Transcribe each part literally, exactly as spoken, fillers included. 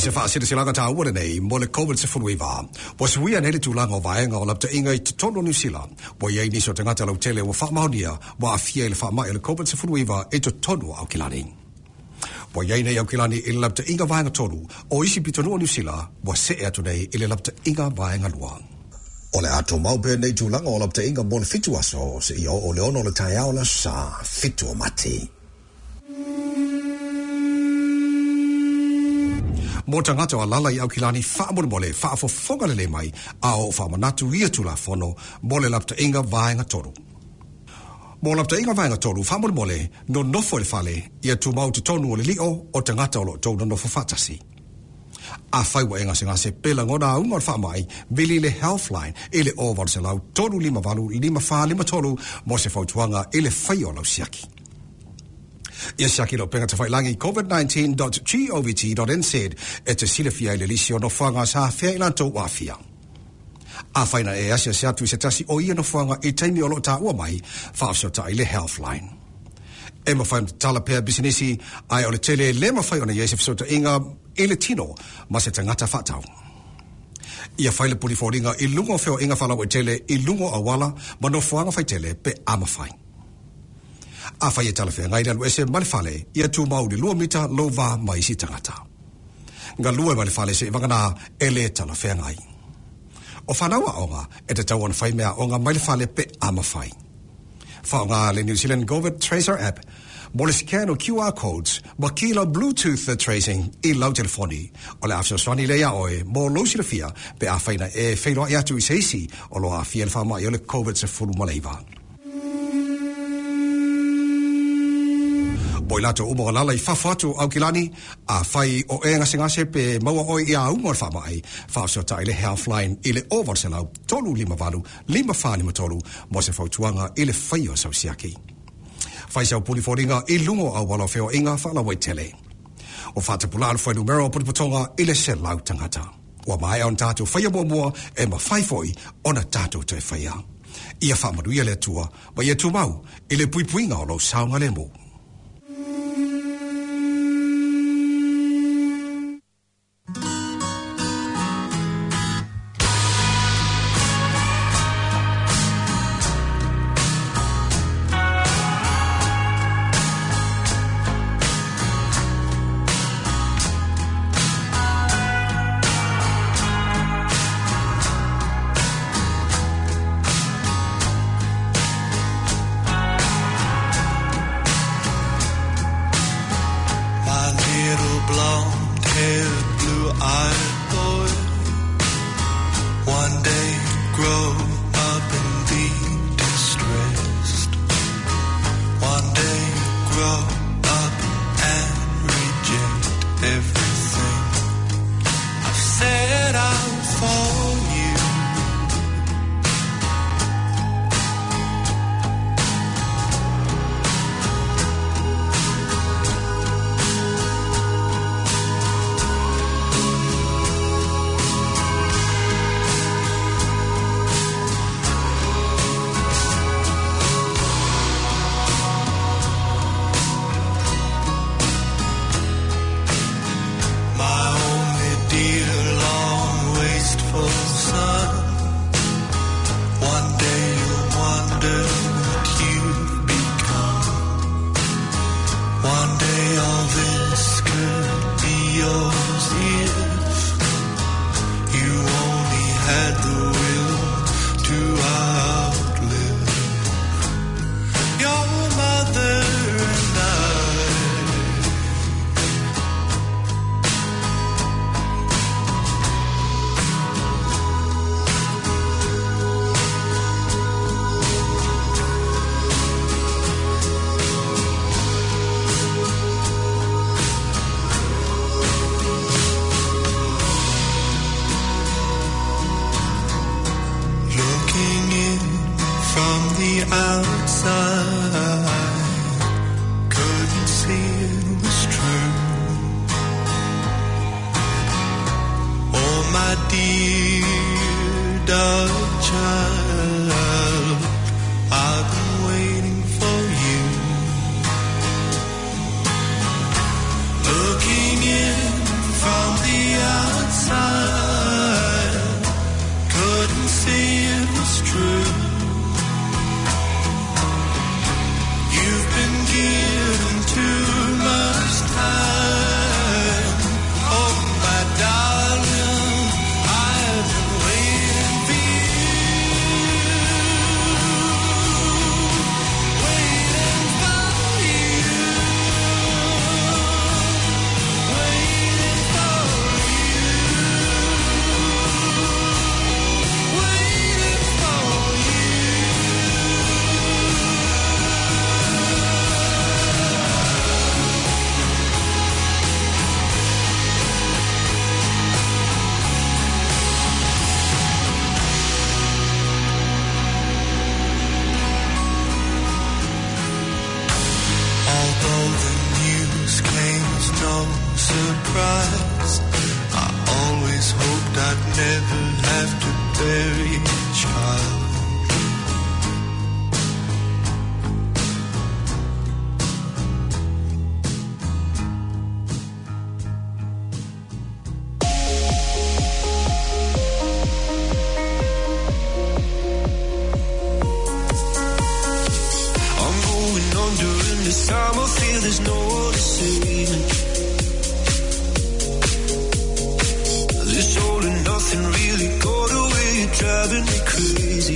se fa sila sila ta ua nei mo le COVID se funuiva. Mo se wia nei le tulanga o vaenga o lapta inga i tono New Zealand. Mo ia ini so tangata lau tele o wha maunia wa afia ile wha mai le COVID se funuiva e to tono au kilani. Mo ia nei au kilani ile lapta inga vaenga tonu o isi pitonu o New Zealand mo se e atu nei ile lapta inga vaenga luang. O le ato mau pe nei tulanga o lapta inga mo le fitu aso se i o le ono le taiao la sa fitu o mati. Mo tangata o lala i au kilani wha mo le wha fo fonga le mai a o wha manatu ia tula fono mo le lapta inga vaenga toru. Mo lapta inga vaenga toru wha mo le no nofo le fale ia tu mau tu tonu o le lio o tangata o lo tau no nofo fatasi. A whai wa inga singa se pela ngona unga wha mai vili le Healthline ele o var se lau toru lima valu lima wha lima toru mo se fautuanga ele whai o lau siaki. Ia siaki lo penga te whailangi covid nineteen dot govt dot n z e te silafia ile lisi o no whanga sa whea ilanto wafia. A whaina e asia se atu i se tasi o ia no whanga i teimi o lo ta ua mai whaafsio ta ile Healthline. E ma whaim tala pea bisinisi ai o le tele le ma whai ona iesef sota inga ile tino ma se tangata whatau. Ia whaile puliforinga i lungo wheo inga whalau e tele i lungo a wala ma no whanga whai tele pe ama whai. A whai e tala whea ngai ralu e se malifale ia tu mau li lua mita lo va mai si tangata. Nga lua malifale se ivangana e le tala whea ngai. O whanaua onga e te tauan whai mea onga malifale pe ama whai. Whaonga le New Zealand COVID Tracer app mo le scan o Q R codes ma kila Bluetooth tracing i lau telefoni o le afso swani lea oe mo lo si le fia pe a whaina e whairoa i atu i seisi o lo a fia le wha mai o le COVID se furu maleiva. Poi lato umo lala i whawhatu au kilani, a whai o e ngase ngase pe maua oi i a umor whamai, whaasio ta ile Healthline ile over se lau, tolu lima valu, lima wha lima tolu, mo se whautuanga ile whai o sau siaki. Whai sau puliforinga i lungo au wala wheo inga whala wai tele. O whatapula al whai numero pulipotonga ile se lau tangata. Wa mai on tātou whaia mua mua e ma whai foi ona tātou te whaia. Ia whamadu ia le tua, ma ia tu mau, ile pui puinga o lau saunga le mo. Looking in from the surprise. I always hoped I'd never have to bury a child. This time I feel there's no one to save me. This all and nothing really got away, you're driving me crazy.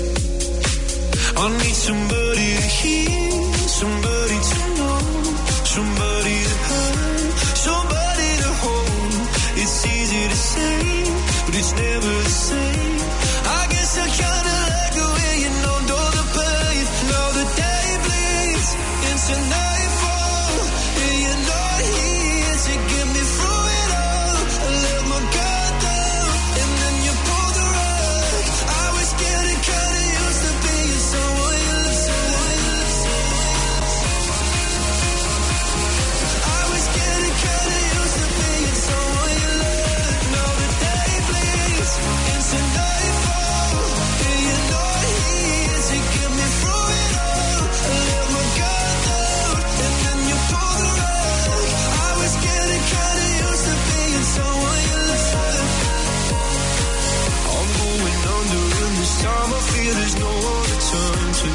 I need somebody to hear, somebody to know, somebody to hurt, somebody to hold. It's easy to say, but it's never the same. I guess I kinda like the way you know all the pain. Now the day bleeds into nightfall, and you're not here to get me through it all. I let my guard down, and then you pull the rug. I was getting kinda used to being someone you love, someone you love, someone you love. I was getting kinda used to being someone you love. Now the day bleeds into nightfall, and you're not here to get me through it all. I let my guard down, and then you pull the rug. I was getting kinda used to being someone you love. I'm going under, and this time I feel there's no one to turn to.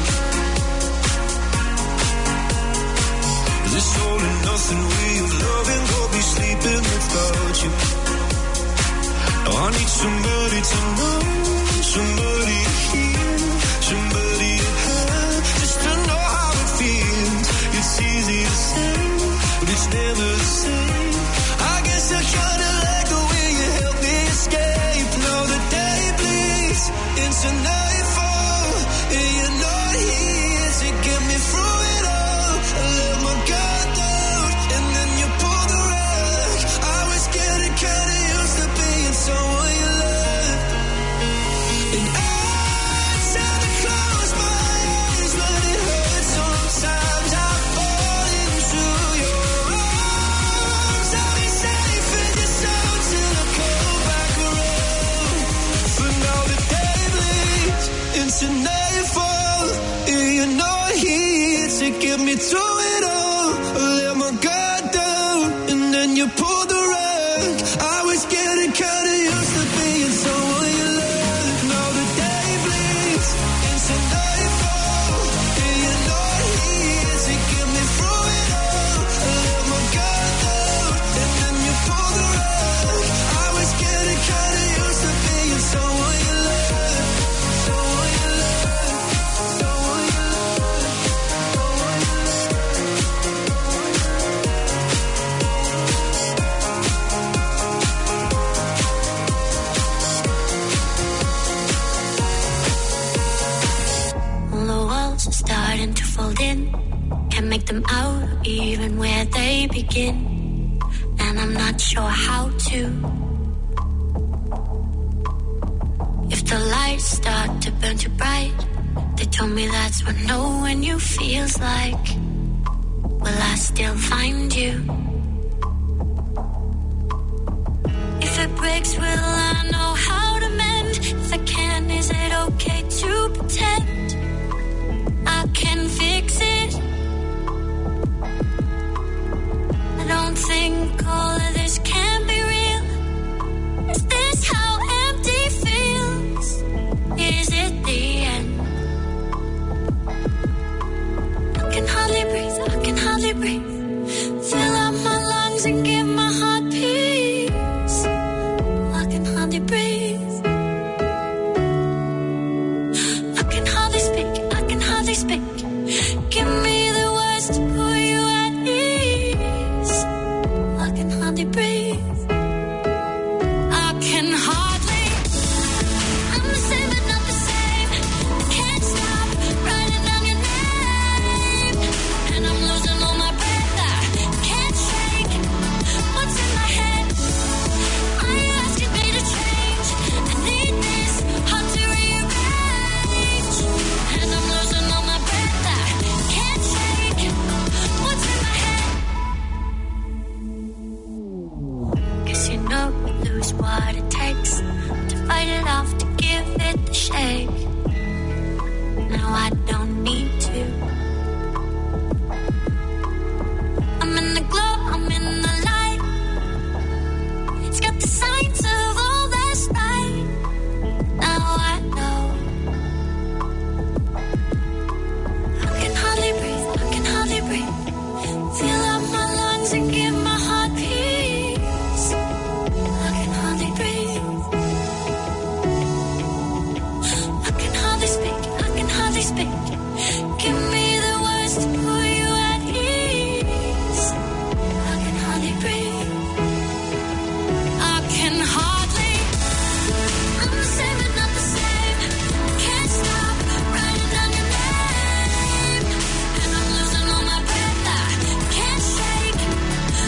This all and nothing way of loving got me sleeping without you. Now I need somebody to know, somebody to hear, somebody to have, just to know how it feels. It's easy to say, but it's never the same. I guess I kinda like the way you help me escape. Now the day bleeds into nightfall, and you're not here to get me through it all. I let my guard down, and then you pull the rug. I was getting kinda used to being someone you love. And I try to close my eyes, but it hurts sometimes. I fall into your arms. I'll be safe in your soul till I come back around. For now the day bleeds into nightfall, and you're not here to get me through it all. I let my guard down, and then you pull the rug. I was getting kinda used to being someone you love. Now the day bleeds into nightfall, and you're not here to get me through it all. I let my guard down, and then you pull the rug. I was getting kinda used to being someone you love, someone you love, someone you love, someone you love. All the walls are starting to fold in. Can't make them out even where they begin. And I'm not sure how to. If the lights start to burn too bright, they told me that's what knowing you feels like. Will I still find you? If it breaks, will I know how to mend? If I can, is it okay to pretend I can fix it? I don't think all of this can be real. Is this how empty feels? Is it the end? I can hardly breathe, I can hardly breathe. Fill up my lungs and give my heart peace. I can hardly breathe. what it takes to fight it off, to give it the shake. No, I don't need to. I'm in the glow, I'm in the light. It's got the signs of all that's right. Now I know. I can hardly breathe, I can hardly breathe. Fill up my lungs and give my heart peace. I can hardly breathe. I can hardly speak, I can hardly speak. Give me the words to put you at ease. I can hardly breathe. I can hardly. I'm the same but not the same. I can't stop writing down your name. And I'm losing all my breath. I can't shake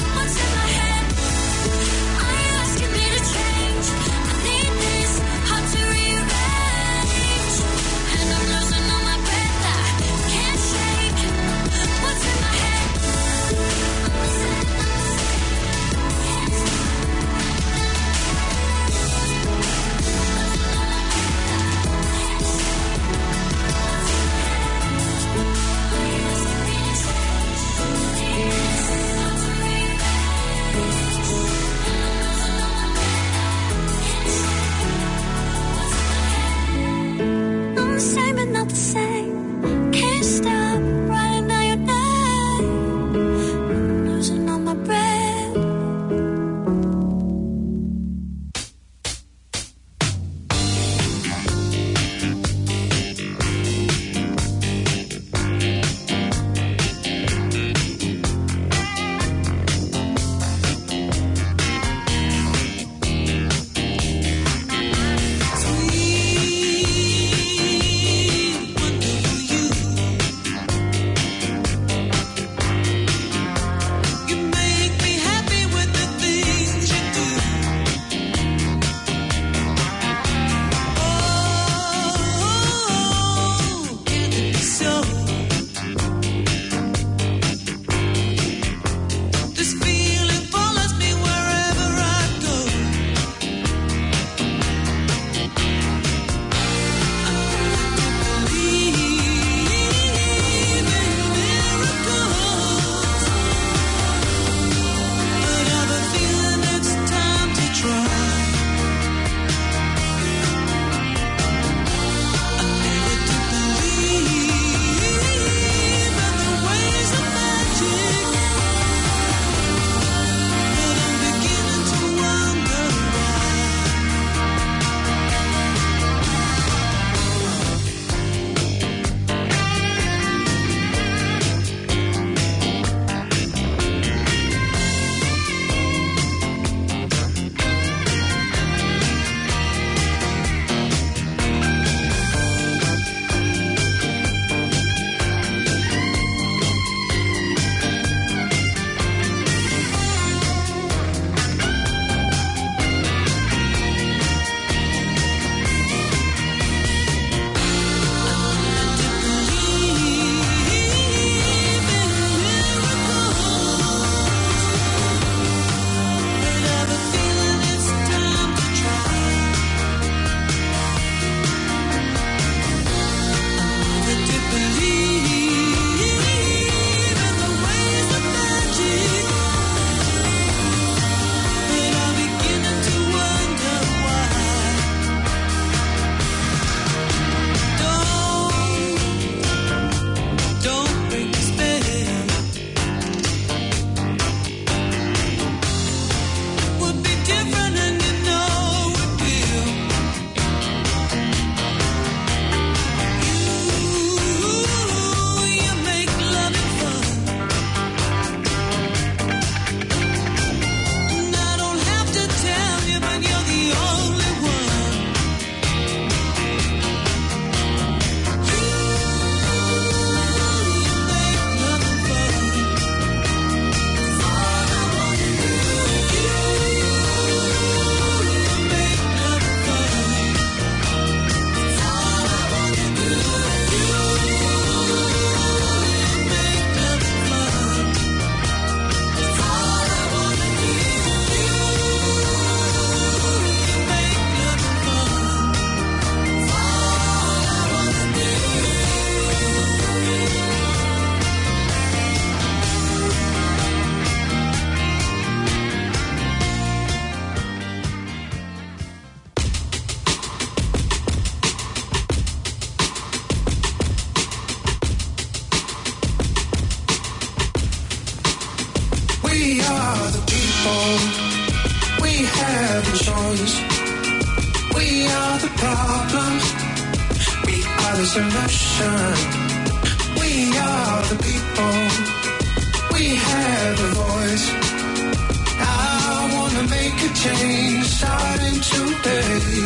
We are the people. We have a choice. We are the problem. We are the solution. We are the people. We have a voice. I wanna make a change starting today.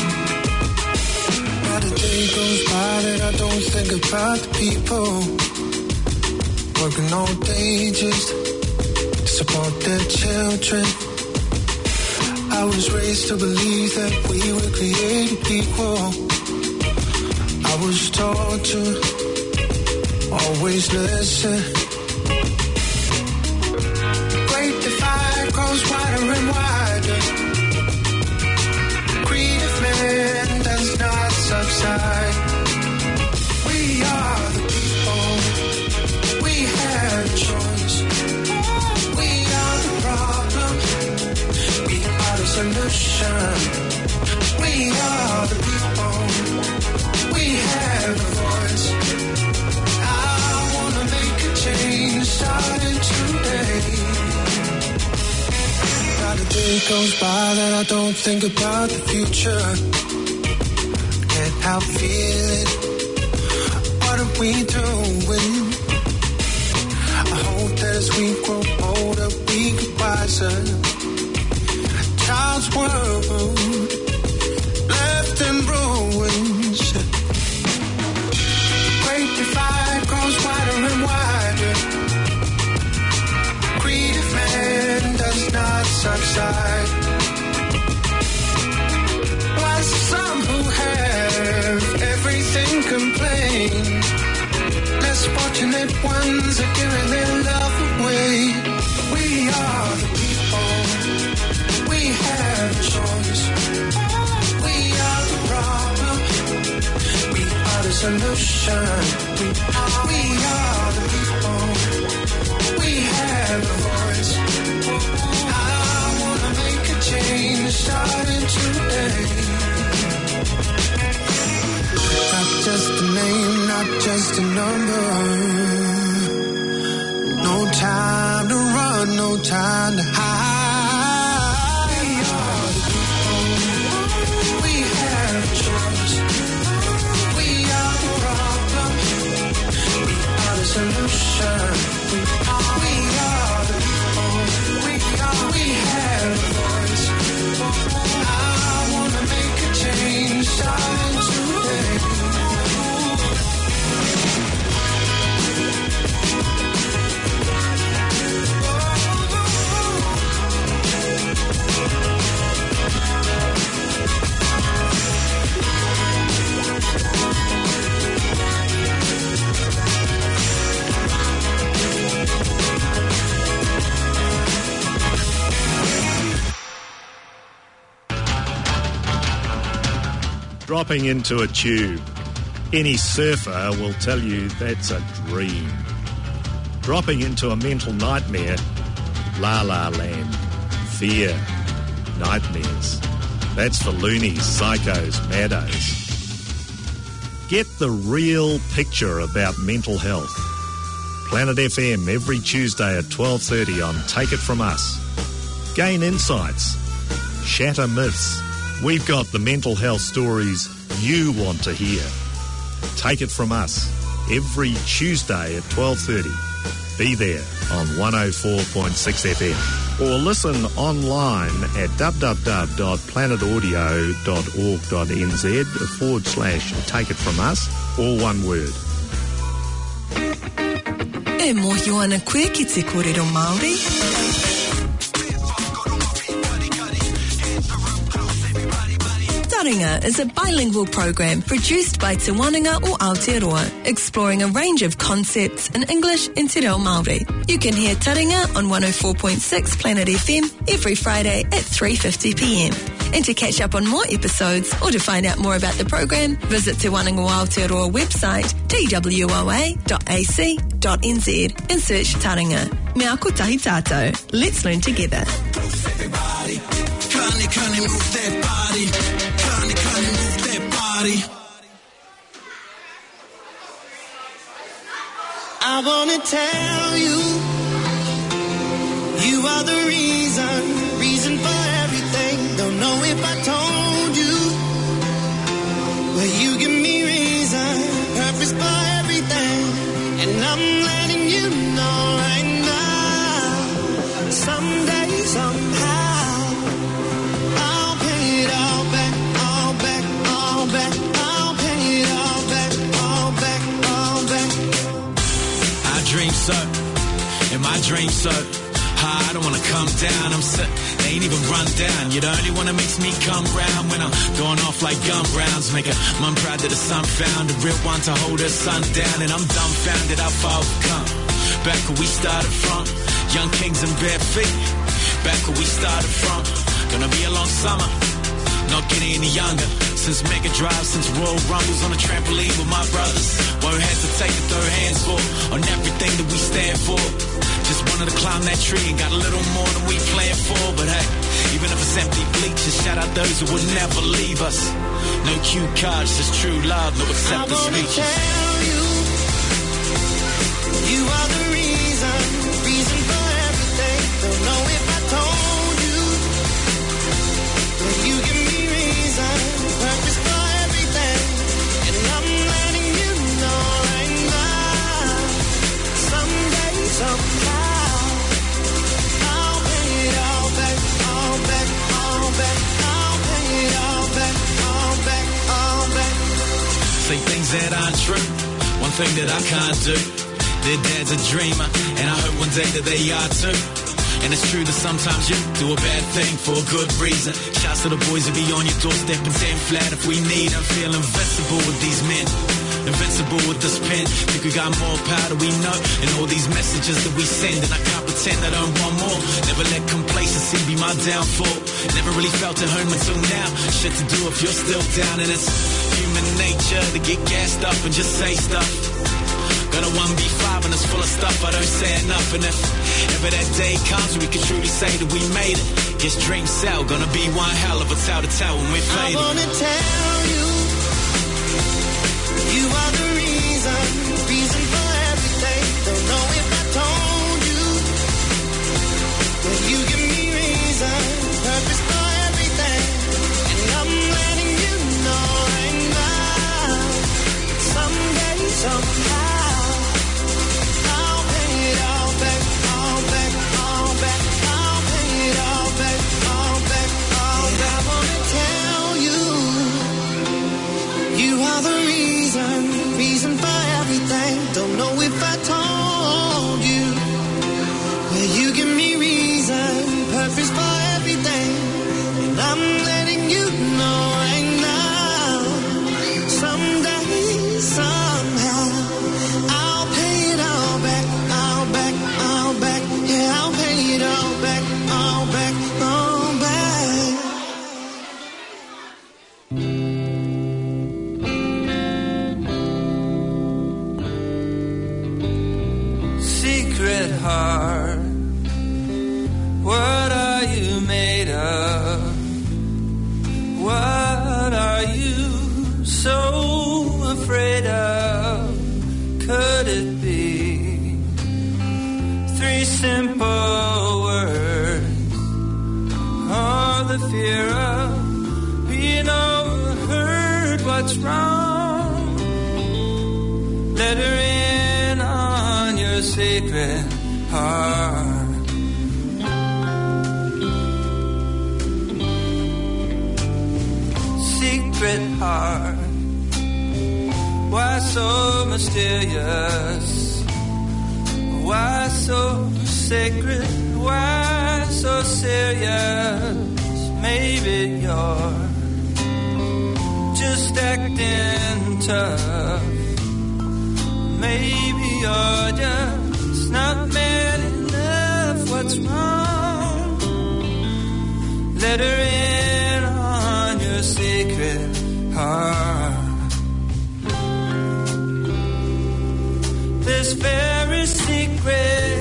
Not a day goes by that I don't think about the people working all day just to support their children. I was raised to believe that we were created equal. I was taught to always listen. Great divide grows wider and wider. Greed of man does not subside. We are the people. We have a choice. We are the problem. We are the solution. We are the people. We have a voice. I wanna make a change starting today. Not a day goes by that I don't think about the future. Can't help feeling, what are we doing? I hope that as we grow older we get wiser. Child's world left in ruins. Great divide grows wider and wider. Greed of man does not subside. While some who have everything complain, less fortunate ones are giving their love away. We are the people. We have a choice. We are the problem. We are the solution. We are, we are the people. We have a voice. I wanna make a change starting today. Not just a name, not just a number. No time to run, no time to hide. We are the people. We have a choice. We are the problem. We are the solution. We are, we are the people. We are, we have a voice. I wanna make a change starting today. Dropping into a tube. Any surfer will tell you that's a dream. Dropping into a mental nightmare. La La Land. Fear. Nightmares. That's for loonies, psychos, maddos. Get the real picture about mental health. Planet F M every Tuesday at twelve thirty on Take It From Us. Gain insights. Shatter myths. We've got the mental health stories you want to hear. Take It From Us every Tuesday at twelve thirty. Be there on one oh four point six F M or listen online at www.planetaudio.org.nz forward slash Take It From Us, all one word. E mohi ana koe ki te kōrero Māori. Taringa is a bilingual program produced by Te Wananga o Aotearoa, exploring a range of concepts in English and Te Reo Māori. You can hear Taringa on one oh four point six Planet F M every Friday at three fifty p m. And to catch up on more episodes or to find out more about the program, visit Te Wananga o Aotearoa website t w o a dot a c dot n z and search Taringa. Mea kotahi tātou. Let's learn together. Everybody, kani kani move that body. Kani kani move that body. I wanna tell you are the reason, reason for everything. Don't know if I told you, but you give me reason, purpose for everything. And I'm letting you know right now, someday, somehow, I'll pay it all back, all back, all back. I'll pay it all back, all back, all back. I dream so, and my dream so high, I don't wanna come down. I'm so, they ain't even run down. You're the only one that makes me come round when I'm going off like gun rounds. Make a mum proud that the son found a real one to hold her son down. And I'm dumbfounded how far we've come. Back where we started from, young kings and bare feet. Back where we started from, gonna be a long summer, not getting any younger. Since Mega Drive, since Royal Rumbles on a trampoline with my brothers. Won't hesitate to throw hands for on everything that we stand for. Just wanted to climb that tree and got a little more than we planned for. But hey, even if it's empty bleachers, shout out those who would never leave us. No cue cards, just true love, no acceptance speeches. I wanna tell you, you are the reason, reason for everything. Don't know if I told you, but you give me reason, purpose for everything. And I'm letting you know right now, someday, somehow, I'll pay it all back, all back, all back. I'll pay it all back, all back, all back. Say things that aren't true, one thing that I can't do. Their dad's a dreamer, and I hope one day that they are too. And it's true that sometimes you do a bad thing for a good reason. Shouts to the boys who be on your doorstep and stand flat if we need them. Feel invincible with these men, invincible with this pen. Think we got more power than we know, and all these messages that we send. And I can't pretend I don't want more. Never let complacency be my downfall. Never really felt at home until now. Shit to do if you're still down, and it's human nature to get gassed up and just say stuff. Got a one B five and it's full of stuff I don't say enough. And if ever that day comes we can truly say that we made it, yes, dream cell, gonna be one hell of a tale to tell when we're faded. I wanna tell you, you are the reason, reason for everything. Don't know if I told you, but you give me reason, purpose for everything. And I'm letting you know right now, someday, somehow, you are the reason, reason for everything. Don't know if I told you, but you give me reason, purpose for everything. And I'm letting you know right now, someday, somehow, I'll pay it all back, all back, all back. Yeah, I'll pay it all back, all back, all back. Secret heart, what are you made of? What are you so afraid of? Could it be three simple words, or the fear of being overheard? What's wrong? Let her in on your secret heart. Secret heart, why so mysterious? Why so sacred? Why so serious? Maybe you're just acting tough. Maybe you're just not man enough. What's wrong? Let her in on your secret heart. This very secret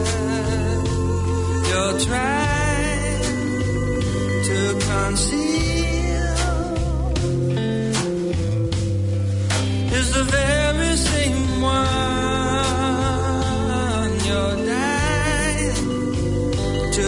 you're trying to conceal is the very same one you're dying to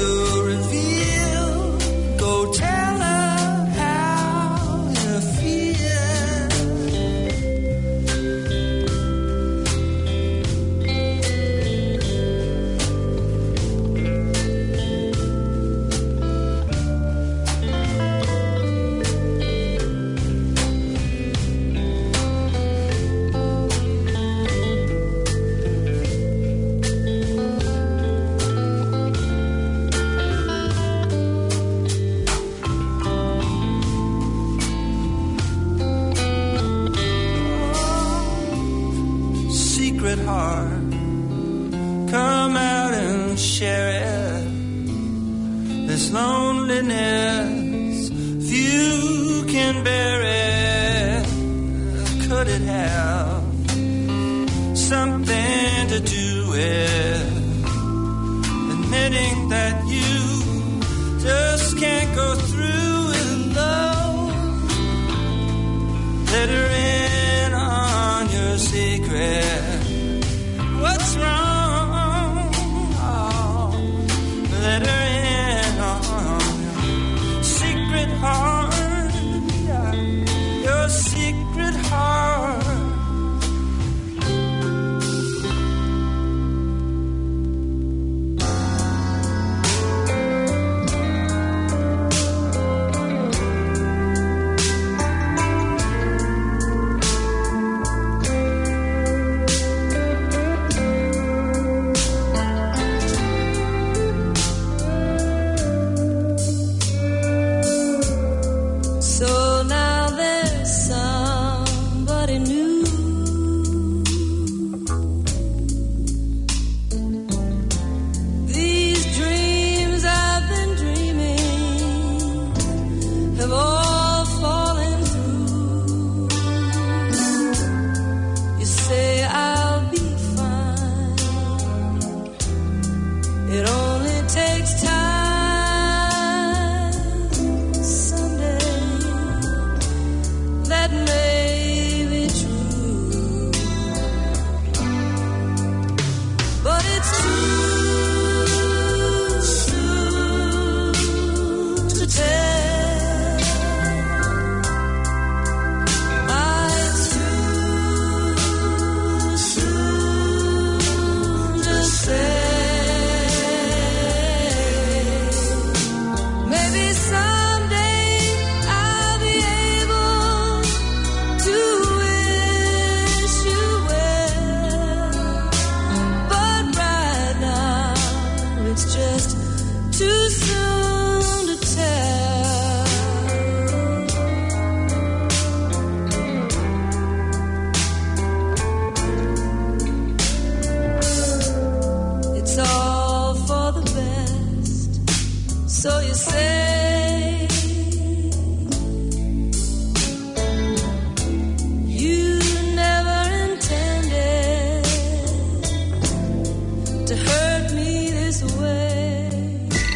this loneliness, few can bear it. Could it have something to do with admitting that you just can't go through with love? Let her in on your secret. What's wrong? Oh, let her in on your secret heart. Yeah, your secret heart. So you say